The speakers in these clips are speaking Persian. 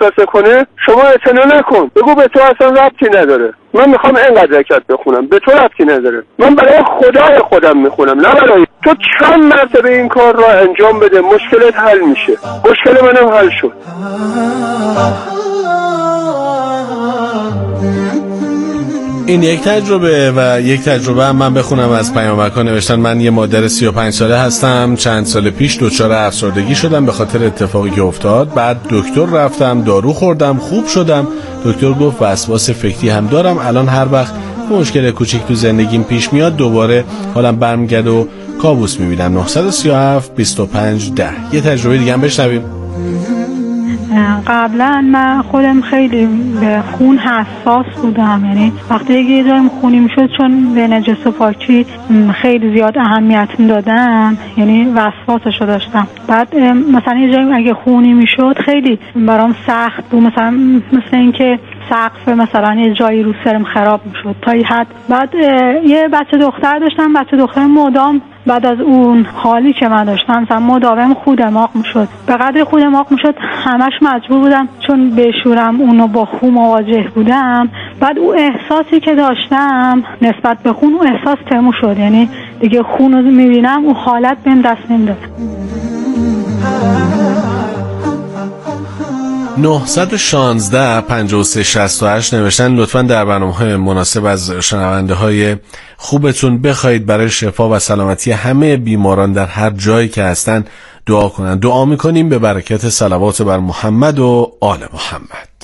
وسوسه کنه شما اعتنا نکن، بگو به تو اصلا ربطی نداره، من میخوام اینقدر رکعت بخونم، به تو ربطی نداره، من برای خدای خودم میخونم نه برای تو. چند مرتبه این کار را انجام بده مشکلت حل میشه. مشکل منم حل شد. این یک تجربه و یک تجربه هم من بخونم از پیامک‌ها. نوشتن من یه مادر 35 ساله هستم، چند سال پیش دچار افسردگی شدم به خاطر اتفاقی که افتاد. بعد دکتر رفتم، دارو خوردم، خوب شدم. دکتر گفت وسواس فکری هم دارم، الان هر وقت مشکل کوچیک تو زندگیم پیش میاد دوباره حالم برمیگرده و کابوس میبینم. 937 25 10. یه تجربه دیگه هم بشنویم. قبلا من خودم خیلی به خون حساس بودم، یعنی وقتی یه جایم خونی میشد چون به نجس و پاکی خیلی زیاد اهمیت دادم، یعنی وسواسشو داشتم. بعد مثلا یه جایم اگه خونی میشد خیلی برام سخت بود، مثل اینکه سقف مثلا یه جایی رو سرم خراب میشد تا یه حد. بعد یه بچه دختر داشتم، بچه دختر مدام بعد از اون حالی که من داشتم مثلا مداوم خود دماغ میشد، به قدر خود دماغ میشد همش مجبور بودم چون بشورم اونو با خون مواجه بودم. بعد اون احساسی که داشتم نسبت به خون اون احساس تموم شد، یعنی دیگه خون رو میبینم اون حالت بهم دست نمیداد. 916 53 68 نوشتن لطفاً در برنامه‌های مناسب از شنونده‌های خوبتون بخواید برای شفا و سلامتی همه بیماران در هر جایی که هستن دعا کنن. دعا می‌کنیم به برکت صلوات بر محمد و آل محمد.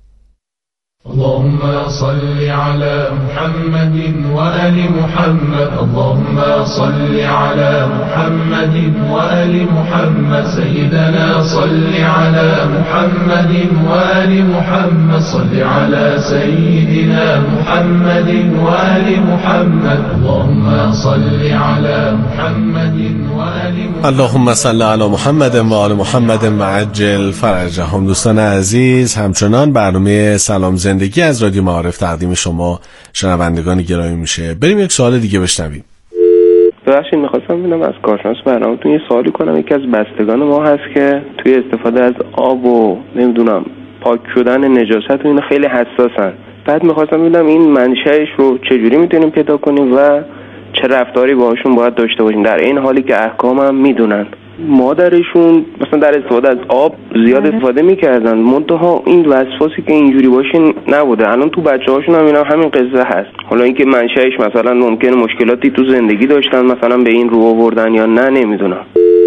اللهم صل على محمد وآل محمد. اللهم صل على محمد وآل محمد. سيدنا صل على محمد وآل محمد. صل على سيدنا محمد وآل محمد. اللهم صل على محمد وآل محمد. اللهم صل على محمد و آل محمد و عجل فرجهم. دوستان عزیز، همچنان برنامه سلام زندگی از رادیو معارف تقدیم شما شنوندگان گرامی میشه. بریم یک سوال دیگه بشنویم. ببخشید میخواستم ببینم از کارشناس برنامه‌تون یه سوالی کنم. یکی از بستگان ما هست که توی استفاده از آب و نمیدونم پاک شدن نجاست و اینا خیلی حساسن. بعد میخواستم ببینم این منشأش رو چجوری میتونیم پیدا کنیم و چه رفتاری باهاشون باید داشته باشیم در این حالی که احکام هم میدونن. مادرشون مثلا در استفاده از آب زیاد استفاده میکردن، منتها این وسواسی که اینجوری باشه نبوده. الان تو بچه‌هاشون هم اینا همین قصه هست. حالا اینکه منشأش مثلا ممکنه مشکلاتی تو زندگی داشتن مثلا به این رو آوردن یا نه نمیدونم.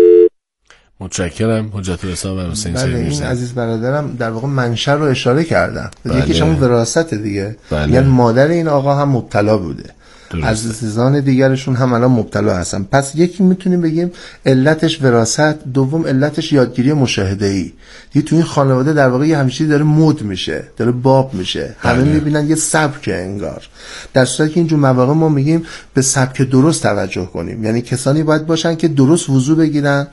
متشکرم. حجت الاسلام و حسین بله، این عزیز برادرم در واقع منشأ رو اشاره کردن. یکیش همون وراثت دیگه. یعنی مادر این آقا هم مبتلا بوده. عزیزان دیگرشون هم الان مبتلا هستن. پس یکی میتونیم بگیم علتش وراثت، دوم علتش یادگیری مشاهده‌ای. دیگه تو این خانواده در واقع یه همچین داره مد میشه، داره باب میشه. همه میبینن یه سبک انگار. در صورتی که اینجور مواقع ما میگیم به سبک درست توجه کنیم. یعنی کسانی باید باشن که درست وضو بگیرن،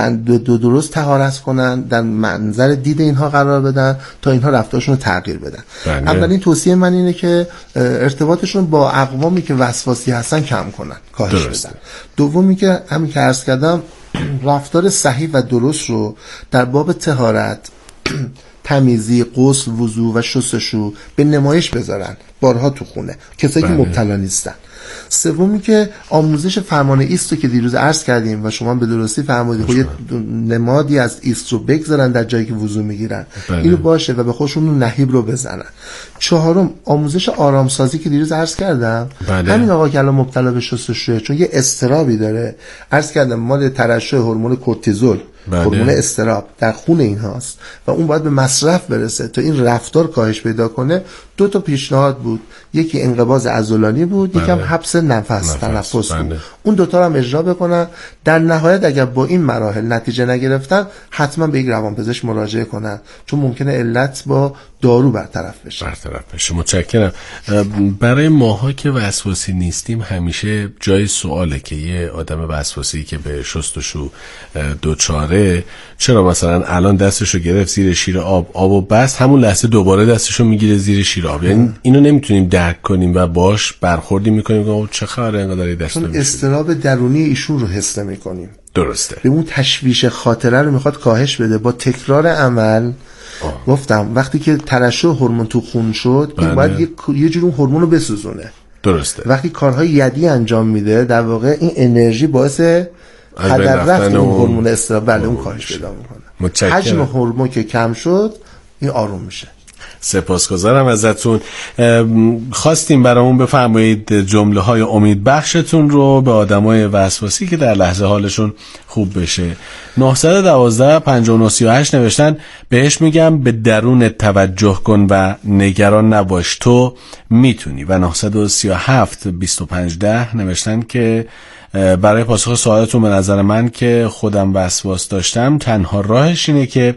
درست طهارت کنن، در منظر دید اینها قرار بدن تا اینها رفتارشون رو تغییر بدن. اولین توصیه من اینه که ارتباطشون با اقوامی که وسواسی هستن کم کنن، کاهش بدن. دومی که همین که عرض کردم رفتار صحیح و درست رو در باب طهارت، تمیزی، غسل، وضو و شستشو به نمایش بذارن بارها تو خونه، کسایی که مبتلا نیستن. سومی که آموزش فرمان ایست رو که دیروز عرض کردیم و شما به درستی فرمودید خود نمادی از ایست رو بگذارن در جایی که وضو میگیرن، اینو باشه و به خودشون نهیب رو بزنن. چهارم آموزش آرامسازی که دیروز عرض کردم. همین آقا که الان مبتلا به شستشوه چون یه اضطرابی داره، عرض کردم مال ترشح هورمون کورتیزول، هورمون اضطراب در خون این هاست و اون باید به مصرف برسه تا این رفتار کاهش پیدا کنه. دو تا پیشنهاد بود، یکی انقباض عضلانی بود، یکی هم حبس تنفس بود. اون دوتا رو هم اجرا بکنن. در نهایت اگر با این مراحل نتیجه نگرفتن حتما به یک روانپزشک مراجعه کنن، چون ممکنه علت با دارو برطرف بشه. متشکرم. برای ماها که وسواسی نیستیم همیشه جای سواله که یه آدم وسواسی که به شستشو دوچاره چرا مثلا الان دستشو گرفت زیر شیر آبو بس همون لحظه دوباره دستشو میگیره زیر شیر آب. یعنی اینو نمیتونیم درک کنیم و باش برخوردی میکنیم که چه خبره انقدر دست نمیشه. اضطراب درونی ایشون رو حس نمیکنیم. درسته. به اون تشویش خاطره رو میخواد کاهش بده با تکرار عمل. گفتم وقتی که ترشح هورمون تو خون شد این باید یه جور اون هورمون رو بسوزونه. درسته. وقتی کارهای یدی انجام میده در واقع این انرژی باعث هدر رفت اون هورمون استراب بله اون کارش پیدا میکنه. حجم هورمون که کم شد این آروم میشه. سپاسگزارم ازتون. خواستیم برامون بفرمایید جمله های امید بخشتون رو به آدمای وسواسی که در لحظه حالشون خوب بشه. 912 5938 نوشتن بهش میگم به درون توجه کن و نگران نباش تو میتونی. و 937 2510 نوشتن که برای پاسخ سوالتون به نظر من که خودم وسواس داشتم تنها راهش اینه که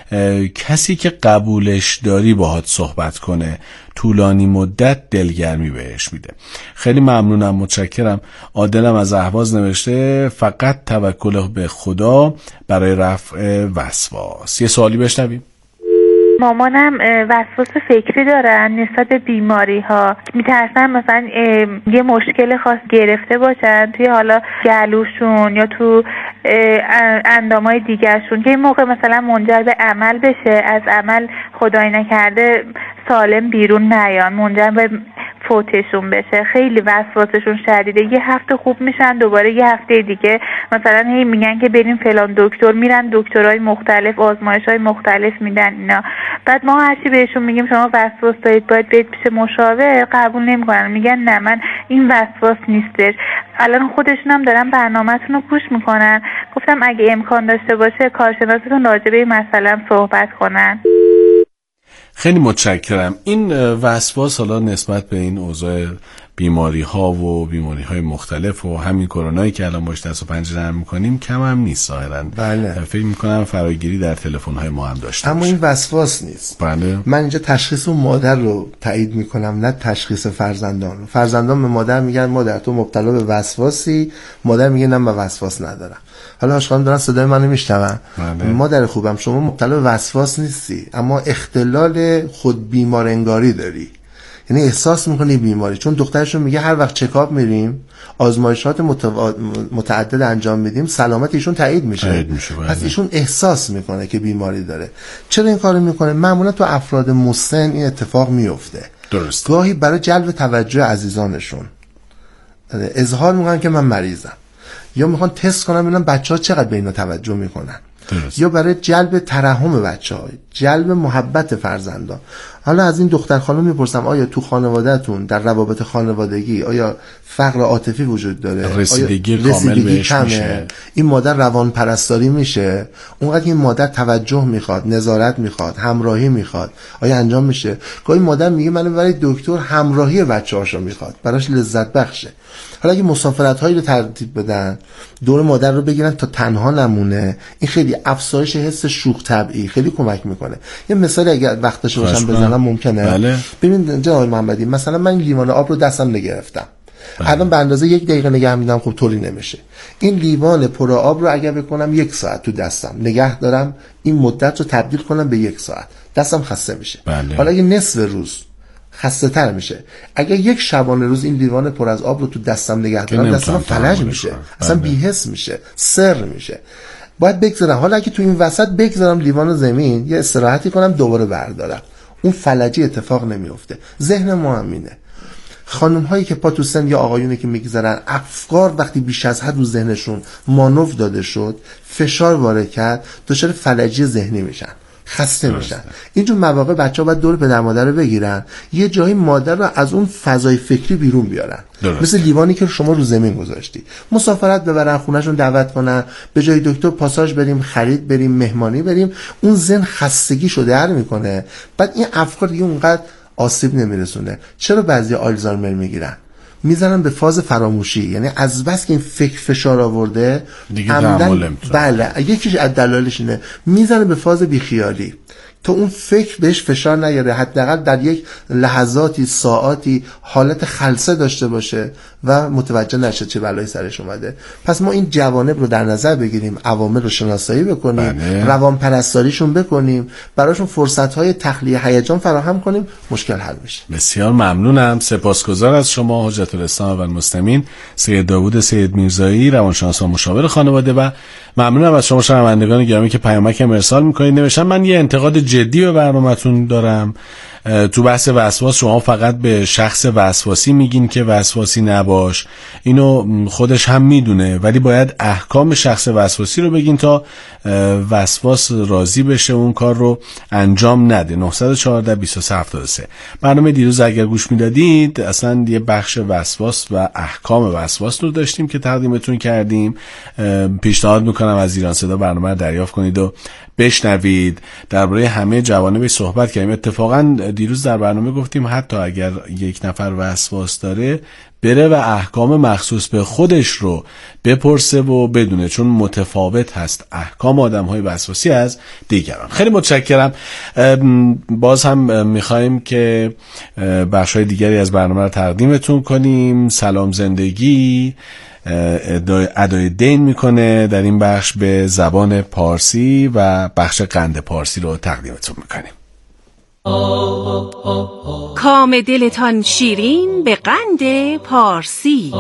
کسی که قبولش داری باهات صحبت کنه، طولانی مدت دلگرمی بهش میده. خیلی ممنونم، متشکرم. عادلم از اهواز نوشته فقط توکل به خدا برای رفع وسواس. یه سوالی بشنویم. مامانم وسواس فکری دارن نسبت به بیماری ها، میترسن مثلا یه مشکل خاص گرفته باشن توی حالا گلوشون یا تو اندامای دیگرشون که این موقع مثلا منجر به عمل بشه، از عمل خدای نکرده سالم بیرون نیان، منجر به فوتشون بشه. خیلی وسواسشون شدیده، یه هفته خوب میشن دوباره یه هفته دیگه مثلا هی میگن که بریم فلان دکتر، میرن دکترای مختلف آزمایش‌های مختلف میدن اینا. بعد ما هرچی بهشون میگیم شما وسواس دارید باید برید پیش مشاور، قبول نمیکنن، میگن نه من این وسواس نیستش. الان خودشون هم دارن برنامه‌تون رو گوش میکنن. گفتم اگه امکان داشته باشه کارشناستون راجع به این مسئله صحبت کنن. خیلی متشکرم. این وسواس حالا نسبت به این اوضاع بیماری ها و بیماری های مختلف و همین کرونایی که الان باش دست و پنجه نرم میکنیم کم هم نیست ظاهرا. بله. فکر میکنم فراگیری در تلفن های ما هم داشته اما این وسواس نیست. بله. من اینجا تشخیص اون مادر رو تایید میکنم نه تشخیص فرزندان رو. فرزندان به مادر میگن مادر تو مبتلا به وسواسی، مادر میگه نه من وسواس ندارم. حالا آشخان دارن صدای منو میشنون. مادر خوبم شما مبتلا به وسواس نیستی اما اختلال خود بیمار انگاری داری، یعنی احساس میکنی بیماری. چون دخترشون میگه هر وقت چکاپ میریم آزمایشات متعدد انجام میدیم سلامت ایشون تایید میشه. پس ایشون احساس میکنه که بیماری داره. چرا این کارو میکنه؟ معمولا تو افراد مسن این اتفاق میفته. درست. گاهی برای جلب توجه عزیزانشون اظهار میکنن که من مریضم، یا میخوان تست کنن ببینن بچه‌ها چقدر به اینا توجه میکنن. درست. یا برای جلب ترحم بچه‌ها، جلب محبت فرزندان. حالا از این دختر خانم میپرسم آیا تو خانوادهتون در روابط خانوادگی آیا فقر عاطفی وجود داره؟ رسیدگی کامل بهش میشه؟ این مادر روان پرستاری میشه؟ اونقدر این مادر توجه میخواد، نظارت میخواد، همراهی میخواد، آیا انجام میشه؟ گاهی مادر میگه من برای دکتر همراهی بچه‌هاشو میخواد، براش لذت بخشه. حالا اگه مسافرت هایی رو ترتیب بدن دور مادر رو بگیرن تا تنها نمونه، این خیلی افزایش حس شوخ طبعی خیلی کمک میکنه. یه مثال اگر وقت داشته باشم بزنم ممکنه؟ بله. ببین جناب محمدی مثلا من لیوان آب رو دستم نگرفتم. الان به اندازه 1 دقیقه نگه میدم خب طوری نمیشه. این لیوان پر آب رو اگر بکنم 1 ساعت تو دستم نگه دارم این مدت رو تبدیل کنم به 1 ساعت دستم خسته میشه. بله. حالا اگه نصف روز خسته تر میشه. اگر 1 شبانه روز این لیوان پر از آب رو تو دستم نگه دارم دستم فلج میشه. اصلا بی‌حس میشه، سر میشه. باید بگذارم. حالا اگه تو این وسط بگذارم لیوان زمین یه استراحتی کنم دوباره بردارم، اون فلجی اتفاق نمیفته. ذهن ما هم اینه. خانم هایی که پا تو سن یا آقایونی که میگذارن افکار وقتی بیش از حد رو ذهنشون مانور داده شد، فشار وارد کرد، دچار فلجی ذهنی میشن، خسته میشن. اینجور مواقع بچه‌ها باید دور پدر مادر رو بگیرن، یه جایی مادر رو از اون فضای فکری بیرون بیارن. مثل لیوانی که شما رو زمین گذاشتی، مسافرت ببرن، خونه‌شون دعوت کنن، به جای دکتر پاساژ بریم، خرید بریم، مهمانی بریم، اون ذهن خستگیشو در میکنه. بعد این افکار دیگه اونقدر آسیب نمیرسونه. چرا بعضی آلزایمر میگیرن؟ میزنن به فاز فراموشی، یعنی از بس که این فکر فشار آورده عمدن. بله، یکیش از دلایلش اینه میزنه به فاز بیخیالی تا اون فکر بهش فشار نیاره، حداقل در یک لحظاتی ساعاتی حالت خلسه داشته باشه و متوجه نشه چه بلایی سرش اومده. پس ما این جوانب رو در نظر بگیریم، عوامل رو شناسایی بکنیم، روان پرستاریشون بکنیم، براشون فرصت‌های تخلیه هیجان فراهم کنیم، مشکل حل میشه. بسیار ممنونم، سپاسگزار از شما حجت الاسلام و المسلمین سید داوود سید میرزایی، روانشناس و مشاور خانواده، و ممنونم از شما شنوندگان گرامی که پیامک ارسال می‌کنید. نوشتم من یه انتقاد جدی به برنامه‌تون دارم. تو بحث وسواس شما فقط به شخص وسواسی میگین که وسواسی نباش، اینو خودش هم میدونه، ولی باید احکام شخص وسواسی رو بگین تا وسواس راضی بشه اون کار رو انجام نده. 914-2373 برنامه دیروز اگر گوش میدادید اصلا یه بخش وسواس و احکام وسواس رو داشتیم که تقدیمتون کردیم. پیشنهاد میکنم از ایران صدا برنامه رو دریافت کنید و بشنوید. درباره همه جوانب صحبت کردیم. اتفاقا دیروز در برنامه گفتیم حتی اگر یک نفر وسواس داره بره و احکام مخصوص به خودش رو بپرسه و بدونه، چون متفاوت هست احکام آدم‌های وسواسی از دیگران. خیلی متشکرم. باز هم میخوایم که بخش‌های دیگری از برنامه رو تقدیمتون کنیم. سلام زندگی ادای دین میکنه در این بخش به زبان پارسی و بخش قند پارسی رو تقدیمتون میکنیم. کام دلتان شیرین به قند پارسی.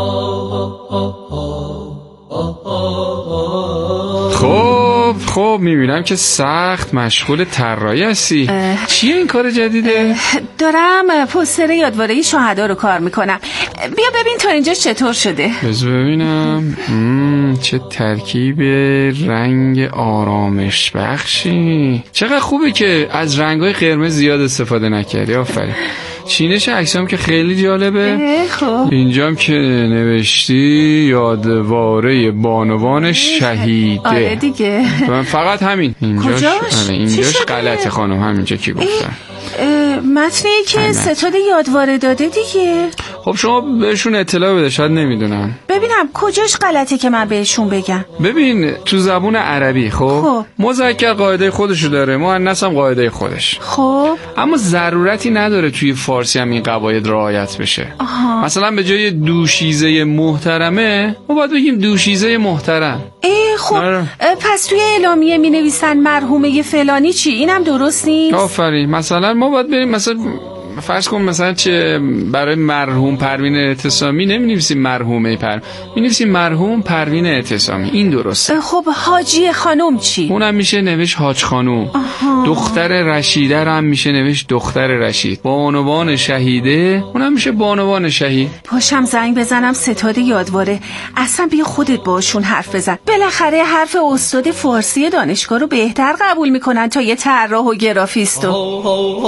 خب میبینم که سخت مشغول طراحی هستی. چیه این کار جدیده؟ دارم پوستر یادواره شهدا رو کار میکنم. بیا ببین تا اینجا چطور شده. بذار ببینم. چه ترکیب رنگ آرامش بخشی. چقدر خوبه که از رنگ‌های قرمز زیاد استفاده نکردی. آفرین. چینش عکسام که خیلی جالبه. خب اینجام که نوشتی یادواره بانوان شهیده. آره دیگه. من فقط همین. اینجاش غلطه خانم، همینجا که گفتن. متنی که ستاد یادواره داده دیگه. خب شما بهشون اطلاع بده، شاید نمیدونن. ببینم کجاش غلطه که من بهشون بگم. ببین تو زبون عربی خب مذکر قاعده خودشو داره، مؤنث هم قاعده خودش. خب اما ضرورتی نداره توی فارسی هم این قواعد رعایت بشه. مثلا به جای دوشیزه محترمه ما باید بگیم دوشیزه محترم. خب پس توی اعلامیه می نویسن مرحومه فلانی چی؟ اینم درست نیست؟ آفرین. مثلا ما باید بریم مثلا فرض کن مثلا چه برای مرحوم پروین اعتصامی نمی‌نویسیم مرحومه می‌نویسیم مرحوم پروین اعتصامی. این درسته. خب حاجی خانم چی؟ اونم میشه نوشت حاج خانم. دختر رشیده هم میشه نوشت دختر رشید. بانوان شهیده اونم میشه بانوان شهید. پاشم زنگ بزنم ستاد یادواره. اصلا بیا خودت باشون حرف بزن. بالاخره حرف استاد فارسی دانشگاه رو بهتر قبول میکنن تا یه طراح و گرافیستو.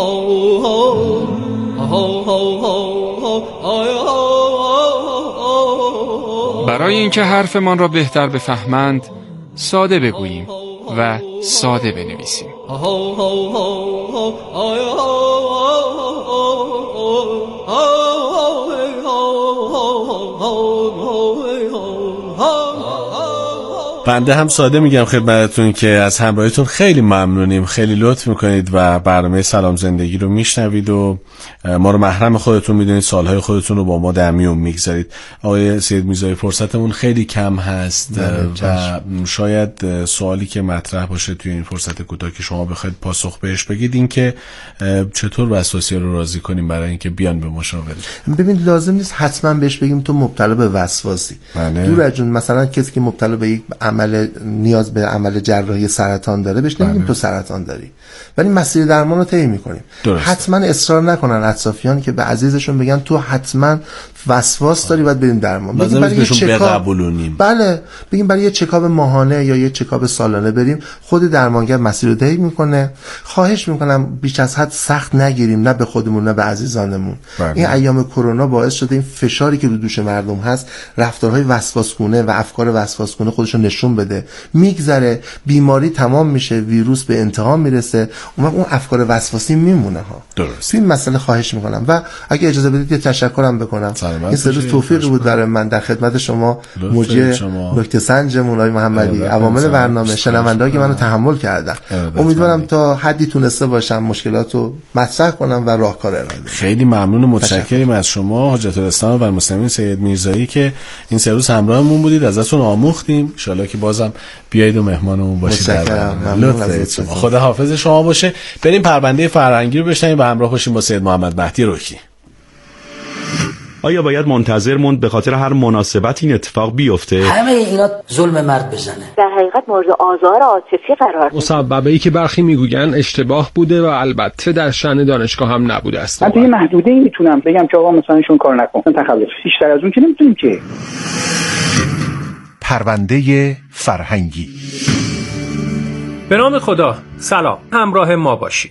برای اینکه حرفمان را بهتر بفهمند ساده بگوییم و ساده بنویسیم. بنده هم ساده میگم خدمتتون که از همراهیتون خیلی ممنونیم، خیلی لطف میکنید و برنامه سلام زندگی رو میشنوید و ما رو محرم خودتون میدونید، سالهای خودتون رو با ما در میون میگذارید. آقای سید میرزایی فرصتمون خیلی کم هست و شاید سوالی که مطرح باشه توی این فرصت کوتاه که شما بخواید پاسخ بهش بگید این که چطور وسواسی رو راضی کنیم برای اینکه بیان به مشاوره. ببین لازم نیست حتما بهش بگیم تو مبتلا به وسواسی. دور از جون مثلا کسی که مبتلا به یک نیاز به عمل جراحی سرطان داره بهش نمیگیم تو سرطان داری، ولی مسیر درمان رو طی می‌کنیم. حتما اصرار نکنن اطرافیان که به عزیزشون بگن تو حتما وسواس داری باید بریم درمان. بگیم برای یه چکاپ، بله بگیم برای یه چکاپ ماهانه یا یه چکاپ سالانه بریم. خود درمانگر مسیر رو طی می‌کنه. خواهش می‌کنم بیش از حد سخت نگیریم، نه به خودمون نه به عزیزانمون. این ایام کرونا باعث شده این فشاری که رو دوش مردم هست رفتارهای وسواسگونه و افکار وسواسگونه خودشون نشون بده. میگذره، بیماری تمام میشه، ویروس به انتها میرسه، اون افکار وسواسی میمونه ها. درست. این مسئله خواهش میکنم و اگه اجازه بدید یه تشکرم بکنم. این سه روز توفیقی بود برای من در خدمت شما مجری نکته سنج آقای محمدی، عوامل برنامه، شنونده‌ای که منو تحمل کردن. امیدوارم تا حدی تونسته باشم مشکلاتو مطرح کنم و راهکار ارائه بدم. خیلی ممنون و متشکریم از شما حجت الاسلام و المسلمین سید میرزایی که این سه روز همراهمون بودید. ازتون آموختیم. ان شاءالله که بازم بیایید و مهمانمون باشید. لطفاً خدا حافظ شما باشه. بریم پرونده فرهنگی رو بشنویم و همراه باشیم با سید محمد مهدی روکی. آیا باید منتظر موند به خاطر هر مناسبت این اتفاق بیفته؟ همه اینا ظلم مرد بزنه. در حقیقت مورد آزار عاطفی قرار میده. مسببه‌ای که برخی میگویند اشتباه بوده و البته در شأن دانشگاه هم نبوده است. من توی محدوده‌ای میتونم بگم که آقا مثلا ایشون کار نکن. تخلف. بیشتر از اون که نمیتونیم که. پرونده فرهنگی. به نام خدا، سلام، همراه ما باشید.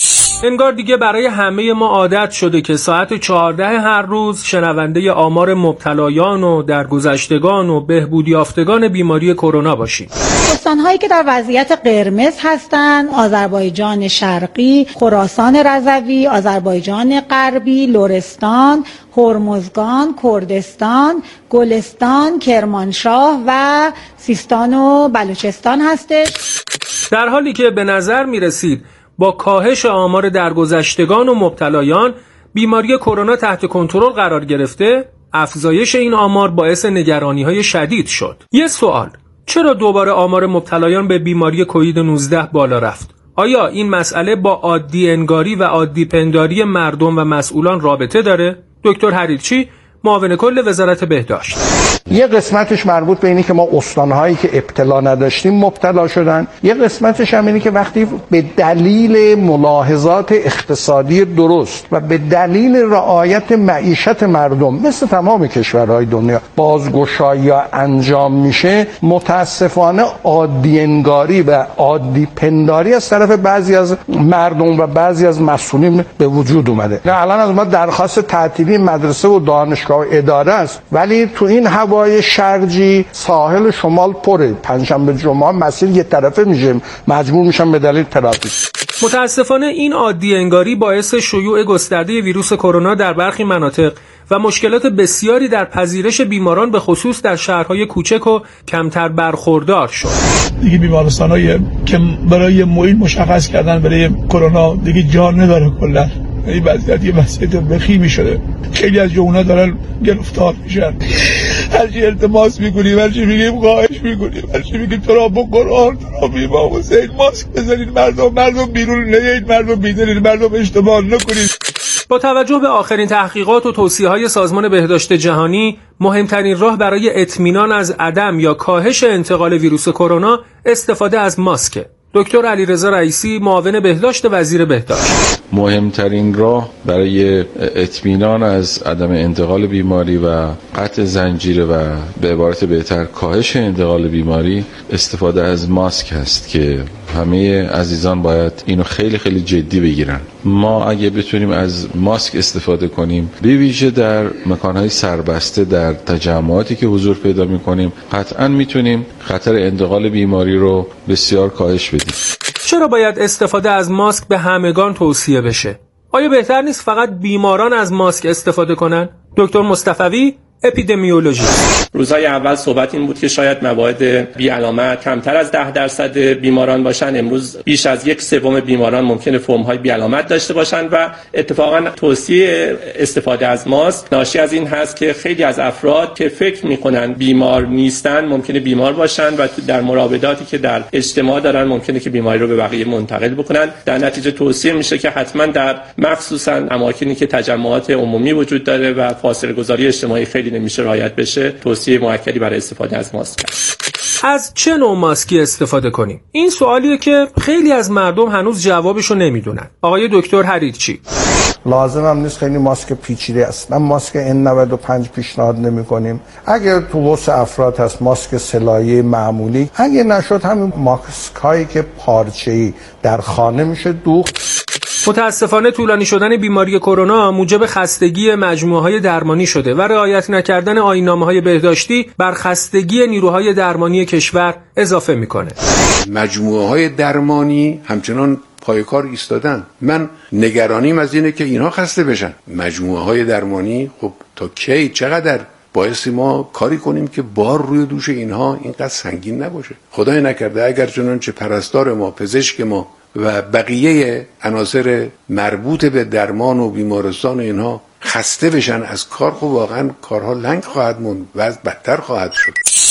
انگار دیگه برای همه ما عادت شده که ساعت 14 هر روز شنونده آمار مبتلایان و درگذشتگان و بهبود یافتگان بیماری کرونا باشیم. استان‌هایی که در وضعیت قرمز هستند: آذربایجان شرقی، خراسان رضوی، آذربایجان غربی، لرستان، هرمزگان، کردستان، گلستان، کرمانشاه و سیستان و بلوچستان هستش. در حالی که به نظر می رسید با کاهش آمار درگذشتگان و مبتلایان بیماری کرونا تحت کنترل قرار گرفته، افزایش این آمار باعث نگرانی‌های شدید شد. یه سوال: چرا دوباره آمار مبتلایان به بیماری کووید 19 بالا رفت؟ آیا این مسئله با عادی انگاری و عادی پنداری مردم و مسئولان رابطه داره؟ دکتر حریرچی، معاون کل وزارت بهداشت: یه قسمتش مربوط به اینه که ما استان‌هایی که ابتلا نداشتیم مبتلا شدن، یه قسمتش هم اینه که وقتی به دلیل ملاحظات اقتصادی درست و به دلیل رعایت معیشت مردم مثل تمام کشورهای دنیا بازگشایی انجام میشه، متاسفانه عادی انگاری و عادی پنداری از طرف بعضی از مردم و بعضی از مسئولین به وجود اومده. الان از ما درخواست تعطیلی مدرسه و دانشگاه و اداره است، ولی تو این هوای شرجی ساحل شمال پره، پنجشنبه جمعه مسیر یک طرفه میشه، مجبور میشن به دلیل ترافیک. متاسفانه این عادی انگاری باعث شیوع گسترده ویروس کرونا در برخی مناطق و مشکلات بسیاری در پذیرش بیماران به خصوص در شهرهای کوچک و کمتر برخوردار شد. دیگه بیمارستانایی که برای معین مشخص کردن برای کرونا دیگه جا نداره کلا. این وضعیت بخیمی شده. خیلی از جوونا دارن گرفتار میشن. هرچی التماس میکنیم، هرچی میگیم خواهش میکنیم، هرچی میگیم تو را بقرآن، تو را بیمام حسین ماسک بزنید، مردم بیرون نیایید، مردم بیدارید، مردم اشتباه نکنید. با توجه به آخرین تحقیقات و توصیه‌های سازمان بهداشت جهانی، مهمترین راه برای اطمینان از عدم یا کاهش انتقال ویروس کرونا استفاده از ماسک. دکتر علیرضا رئیسی، معاون بهداشت وزیر بهداشت: مهمترین راه برای اطمینان از عدم انتقال بیماری و قطع زنجیره و به عبارت بهتر کاهش انتقال بیماری استفاده از ماسک هست که همه عزیزان باید اینو خیلی خیلی جدی بگیرن. ما اگه بتونیم از ماسک استفاده کنیم، به ویژه در مکانهای سربسته، در تجمعاتی که حضور پیدا میکنیم، قطعا میتونیم خطر انتقال بیماری رو بسیار کاهش بدیم. چرا باید استفاده از ماسک به همگان توصیه بشه؟ آیا بهتر نیست فقط بیماران از ماسک استفاده کنن؟ دکتر مصطفوی، اپیدمیولوژی: روزهای اول صحبت این بود که شاید مواد بی علامت کمتر از 10% بیماران باشن. امروز بیش از 1/3 بیماران ممکنه فرم‌های بی علامت داشته باشند و اتفاقا توصیه استفاده از ماسک ناشی از این هست که خیلی از افراد که فکر می‌کنن بیمار نیستن ممکنه بیمار باشن و در مراوداتی که در اجتماع دارن ممکنه که بیماری رو به بقیه منتقل بکنن. در نتیجه توصیه میشه که حتما در مخصوصا اماکنی که تجمعات عمومی وجود داره و فاصله گذاری اجتماعی خیلی نمیشه رعایت بشه، توصیه مؤکدی برای استفاده از ماسک است. از چه نوع ماسکی استفاده کنیم؟ این سوالیه که خیلی از مردم هنوز جوابشو نمیدونن. آقای دکتر حریرچی: لازم هم نیست خیلی ماسک پیچیده است. من ماسک N95 پیشنهاد نمی کنیم. اگر تو وسط افراد هست ماسک سلایه معمولی، اگر نشد همین ماسک هایی که پارچه‌ای در خانه میشه دوخت. متاسفانه طولانی شدن بیماری کرونا موجب خستگی مجموعه‌های درمانی شده و رعایت نکردن آیین‌نامه‌های بهداشتی بر خستگی نیروهای درمانی کشور اضافه میکنه. مجموعه‌های درمانی همچنان پای کار ایستادن. من نگرانیم از اینه که اینها خسته بشن. مجموعه‌های درمانی خب تا کی، چقدر بایستی ما کاری کنیم که بار روی دوش اینها اینقدر سنگین نباشه. خدای نکرده اگر چنانچه پرستار ما، پزشک ما و بقیه عناصر مربوط به درمان و بیمارستان اینها خسته بشن از کار، خب واقعا کارها لنگ خواهد موند و از بدتر خواهد شد.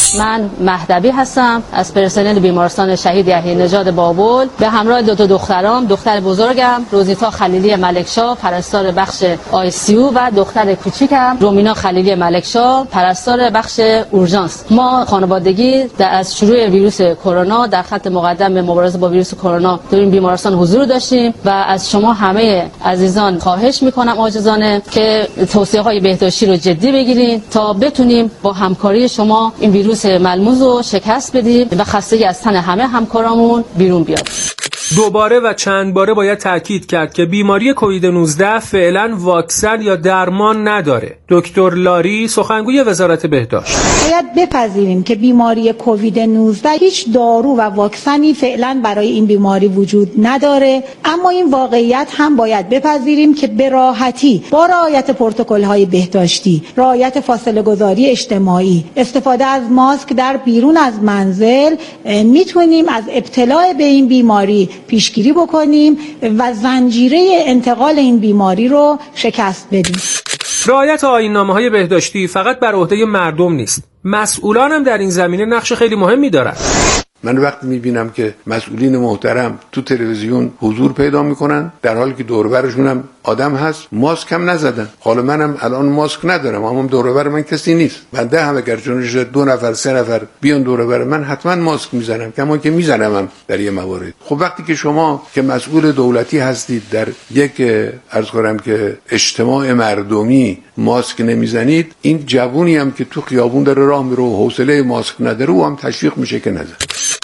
من مهدوی هستم از پرسنل بیمارستان شهید یحیی نژاد بابل به همراه دو دخترام، دختر بزرگم روزیتا خلیلی ملکشاه پرستار بخش ICU و دختر کوچیکم رومینا خلیلی ملکشاه پرستار بخش اورژانس. ما خانوادگی از شروع ویروس کرونا در خط مقدم به مبارزه با ویروس کرونا در این بیمارستان حضور داشتیم و از شما همه عزیزان خواهش میکنم عاجزانه که توصیه‌های بهداشتی رو جدی بگیرید تا بتونیم با همکاری شما این ویروس ملموس رو شکست بدیم و خستگی از تن همه همکارامون بیرون بیاد. دوباره و چند باره باید تاکید کرد که بیماری کووید 19 فعلا واکسن یا درمان نداره. دکتر لاری سخنگوی وزارت بهداشت: باید بپذیریم که بیماری کووید 19 هیچ دارو و واکسنی فعلا برای این بیماری وجود نداره، اما این واقعیت هم باید بپذیریم که به راحتی با رعایت پروتکل‌های بهداشتی، رعایت فاصله گذاری اجتماعی، استفاده از ماسک در بیرون از منزل میتونیم از ابتلا به این بیماری پیشگیری بکنیم و زنجیره انتقال این بیماری رو شکست بدیم. رعایت آیین‌نامه‌های بهداشتی فقط بر عهده مردم نیست. مسئولان هم در این زمینه نقش خیلی مهمی دارند. من وقتی میبینم که مسئولین محترم تو تلویزیون حضور پیدا میکنن در حالی که دور و برشون هم آدم هست، ماسک هم نزدن. حالا منم الان ماسک ندارم، اما دور و بر من کسی نیست. بنده هم اگر چون 2 نفر 3 نفر بیان دور و بر من حتما ماسک میزنم، کما که میزنم در یه موارد. خب وقتی که شما که مسئول دولتی هستید در یک عرض کنم که اجتماع مردمی ماسک نمیزنید، این جوونی هم که تو خیابون داره راه میره و حوصله ماسک نداره او هم تشویق میشه که نزنه.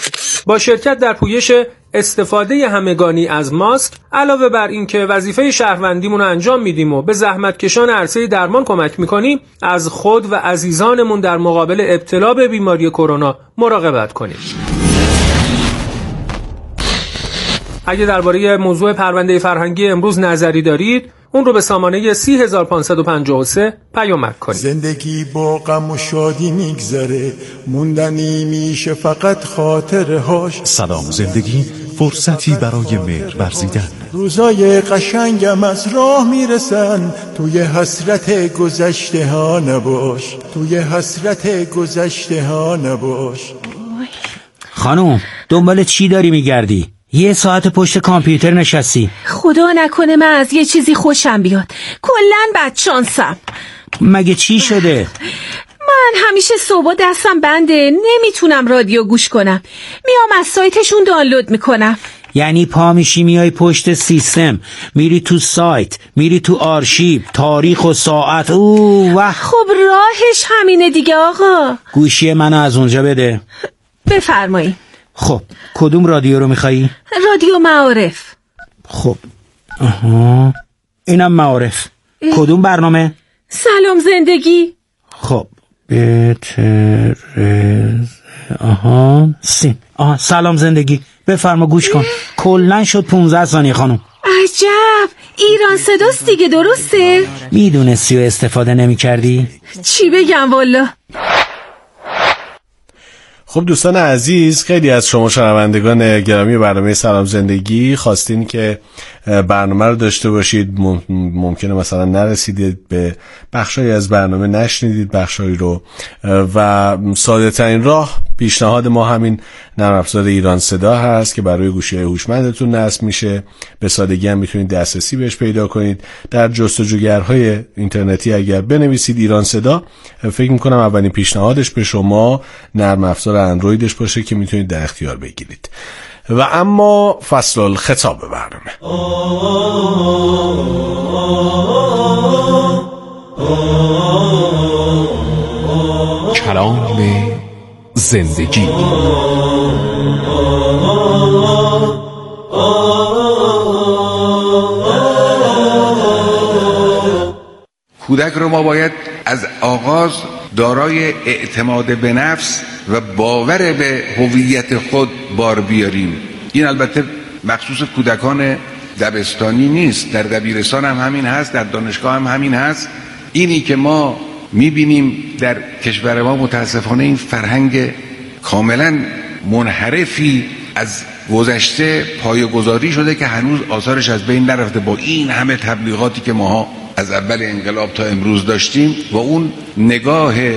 با شرکت در پویش استفاده همگانی از ماسک، علاوه بر این که وظیفه شهروندیمون رو انجام میدیم و به زحمتکشان عرصه درمان کمک میکنیم، از خود و عزیزانمون در مقابل ابتلا به بیماری کرونا مراقبت کنیم. اگه درباره موضوع پرونده فرهنگی امروز نظری دارید، اون رو به سامانه 30553 پیامک کنید. زندگی با غم و شادی میگذره، موندنی میشه فقط خاطرهاش. سلام زندگی، فرصتی برای مهر ورزیدن. روزای قشنگم از راه میرسن، توی حسرت گذشته ها نباش، توی حسرت گذشته ها نباش. خانوم دنبال چی داری میگردی؟ 1 ساعت پشت کامپیوتر نشستی. خدا نکنه من از یه چیزی خوشم بیاد. کلن بدشانسم. مگه چی شده؟ من همیشه صبح دستم بنده، نمیتونم رادیو گوش کنم. میام از سایتشون دانلود میکنم. یعنی پا میشی میای پشت سیستم، میری تو سایت، میری تو آرشیو، تاریخ و ساعت. خب راهش همینه دیگه آقا. گوشی منو از اونجا بده. بفرمایید. خب کدوم رادیو رو میخوایی؟ رادیو معارف. خب اینم معارف. کدوم برنامه؟ سلام زندگی. خب سلام زندگی. بفرما گوش کن. کلن شد 15 ثانیه خانم. عجب، ایران صداست دیگه، درسته؟ میدونستی و استفاده نمی کردی؟ چی بگم والا. خب دوستان عزیز، خیلی از شما شنوندگان گرامی برنامه سلام زندگی خواستین که برنامه رو داشته باشید. ممکنه مثلا نرسیدید به بخشایی از برنامه، نشنیدید بخشایی رو، و ساده ترین راه پیشنهاد ما همین نرم افزار ایران صدا هست که برای گوشی هوشمندتون نصب میشه. به سادگی هم میتونید دسترسی بهش پیدا کنید. در جستجوگرهای اینترنتی اگر بنویسید ایران صدا، فکر میکنم اولین پیشنهادش به شما نرم افزار اندرویدش باشه که میتونید در اختیار بگیرید. و اما فصل الخطاب برنامه. کلام زندگی. کودک رو ما باید از آغاز دارای اعتماد به نفس و باور به هویت خود بار بیاریم. این البته مخصوص کودکان دبستانی نیست، در دبیرستان هم همین هست، در دانشگاه هم همین هست. اینی که ما میبینیم در کشور ما متاسفانه این فرهنگ کاملا منحرفی از گذشته پایه‌گذاری شده که هنوز آثارش از بین نرفته با این همه تبلیغاتی که ماها از اول انقلاب تا امروز داشتیم و اون نگاه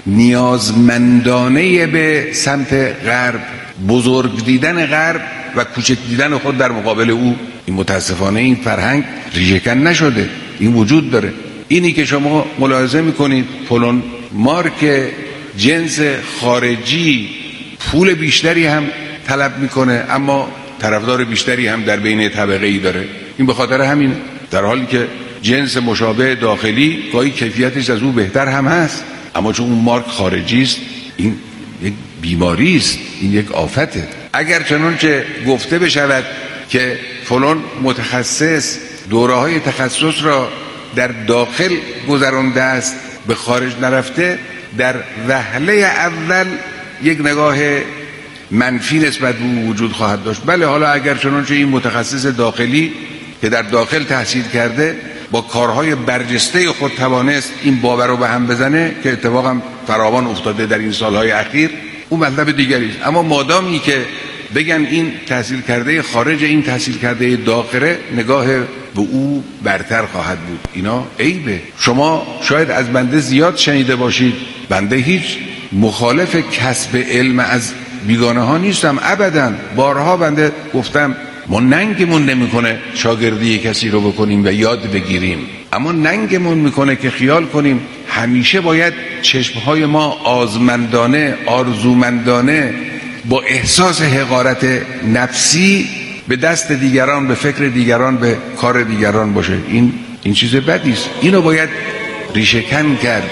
نیازمندانه به سمت غرب، بزرگ دیدن غرب و کوچک دیدن خود در مقابل او. این متاسفانه این فرهنگ ریشه‌کن نشده، این وجود داره. اینی که شما ملاحظه میکنید فلان مارک جنس خارجی پول بیشتری هم طلب میکنه اما طرفدار بیشتری هم در بین طبقه ای داره، این به خاطر همین، در حالی که جنس مشابه داخلی گاهی کیفیتش از او بهتر هم هست، اما چون اون مارک خارجی است این یک بیماری است، این یک آفته. اگر چنانچه گفته بشود که فلان متخصص دوره‌های تخصص را در داخل گذرانده است به خارج نرفته، در وهله اول یک نگاه منفی نسبت به او وجود خواهد داشت. بله، حالا اگر چنانچه این متخصص داخلی که در داخل تحصیل کرده با کارهای برجسته خود توانست این باور رو به هم بزنه که اتفاقا فراوان افتاده در این سالهای اخیر، اون مطلب دیگری است. اما مادامی که بگن این تحصیل کرده خارج، این تحصیل کرده داخله، نگاه به او برتر خواهد بود. اینا عیبه. شما شاید از بنده زیاد شنیده باشید، بنده هیچ مخالف کسب علم از بیگانه ها نیستم، ابداً. بارها بنده گفتم ما ننگمون نمیکنه شاگردی کسی رو بکنیم و یاد بگیریم، اما ننگمون میکنه که خیال کنیم همیشه باید چشمهای ما آزمندانه، آرزومندانه، با احساس حقارت نفسی به دست دیگران، به فکر دیگران، به کار دیگران باشه. این چیز بدی است. اینو باید ریشه کن کرد.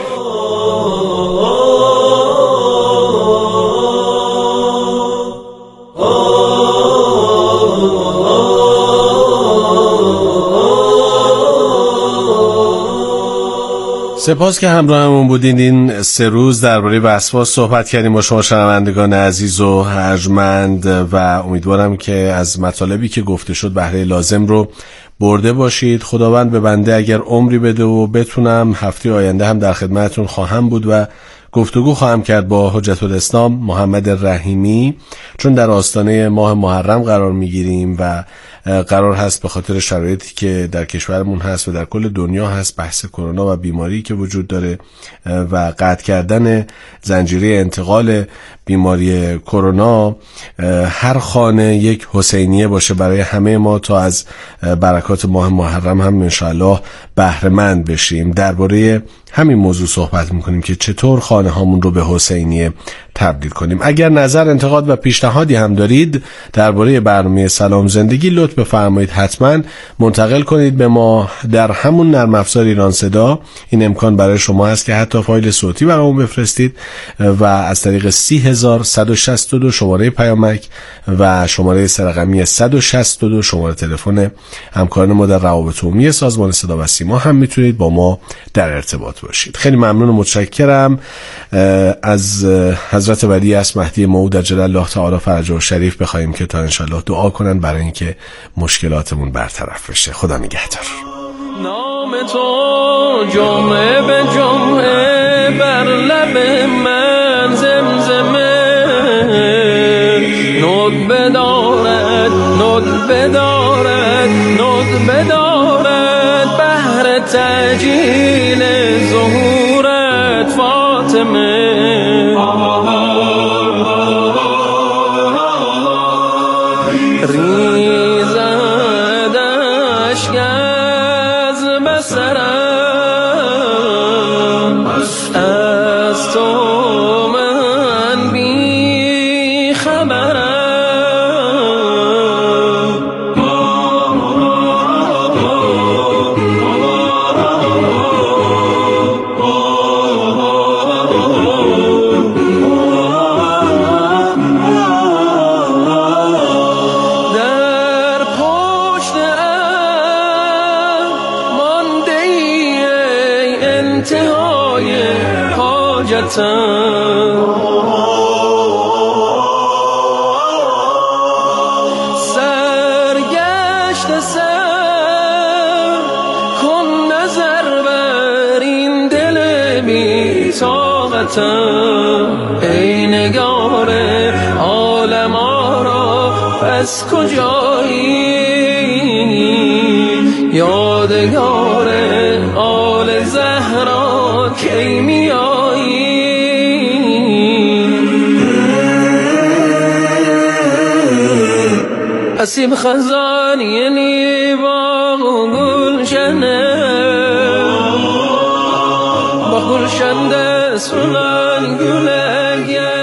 سپاس که همراهمون بودین. این 3 روز درباره وسواس صحبت کردیم با شما شنوندگان عزیز و ارجمند و امیدوارم که از مطالبی که گفته شد بهره لازم رو برده باشید. خداوند به بنده اگر عمری بده و بتونم هفته آینده هم در خدمتتون خواهم بود و گفتگو خواهم کرد با حجت الاسلام محمد رحیمی، چون در آستانه ماه محرم قرار میگیریم و قرار هست به خاطر شرایطی که در کشورمون هست و در کل دنیا هست، بحث کرونا و بیماری که وجود داره و قطع کردن زنجیره انتقال بیماری کرونا، هر خانه یک حسینیه باشه برای همه ما تا از برکات ماه محرم هم انشاءالله بهره مند بشیم. درباره همین موضوع صحبت میکنیم که چطور خانه هامون رو به حسینیه تبدیل کنیم. اگر نظر، انتقاد و پیشنهادی هم دارید درباره برنامه سلام زندگی، لطف بفرمایید حتما منتقل کنید به ما در همون نرم افزار ایران صدا. این امکان برای شما هست که حتی فایل صوتی برامون بفرستید و از طریق 30162 شماره پیامک و شماره سرقمی 162 شماره تلفن همکاران ما در روابط عمومی سازمان صدا و سیما هم میتونید با ما در ارتباط باشید. خیلی ممنون و متشکرم از حضرت ولی عصر مهدی موعود عجل الله تعالی فرجه شریف بخوایم که تا انشالله دعا کنن برای اینکه مشکلاتمون برطرف بشه. خدا نگهدار. نام تو جمعه به جمعه بر لب من زمزمه، ندبه دارد ندبه دارد ندبه دارد، بهر تجلیل ظهورت فاطمه. ریزد اشک از بصرم، از تو من بی خبرم. سرگشت سر کن نظر بر این دل بی طاقتم، ای نگار عالم آرا پس کجایی، یادگار آل زهرا کی میایی. نسیم خزانی یعنی باغ و گلشنه با گلشن دست من گلگه